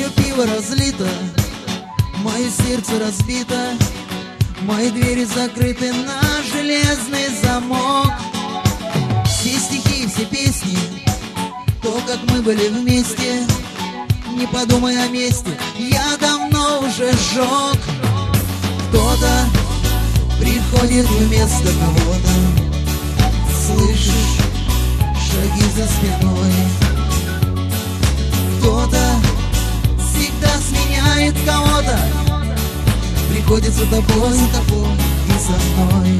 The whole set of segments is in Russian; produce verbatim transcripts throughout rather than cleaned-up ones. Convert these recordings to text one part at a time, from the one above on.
Мое пиво разлито, мое сердце разбито, мои двери закрыты на железный замок. Все стихи, все песни, то, как мы были вместе. Не подумай о месте, я давно уже сжег. Кто-то приходит вместо кого-то, слышишь шаги за спиной. Кто-то всегда сменяет кого-то, приходит за тобой, за тобой и за мной.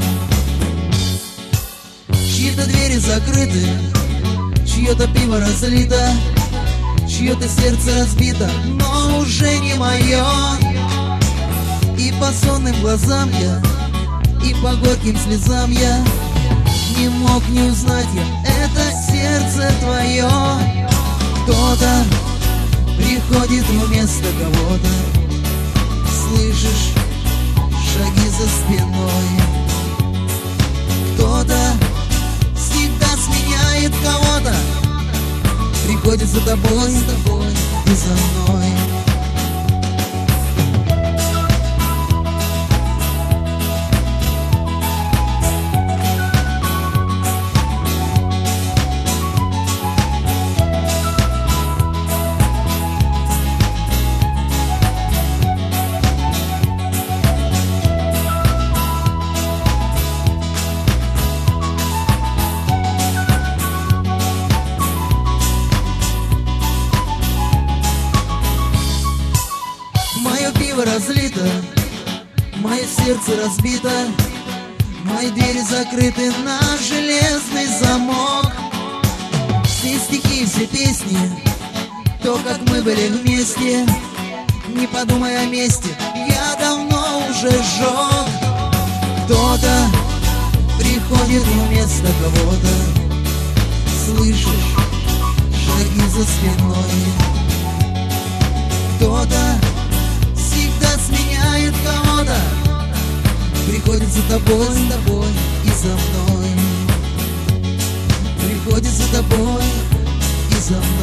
Чьи-то двери закрыты, чье-то пиво разлито, чье-то сердце разбито, но уже не мое. И по сонным глазам я, и по горьким слезам я не мог не узнать я, это сердце твое. Кто-то приходит вместо кого-то, слышишь шаги за спиной. Кто-то всегда сменяет кого-то, приходит за тобой, за тобой и за мной. Мое пиво разлито, мое сердце разбито, мои двери закрыты на железный замок. Все стихи, все песни, то, как мы были вместе. Не подумай о месте, я давно уже сжег. Кто-то приходит вместо кого-то, слышишь шаги за спиной. Кто-то сменяет кого-то, приходит за тобой, за тобой и за мной. Приходит за тобой и за мной.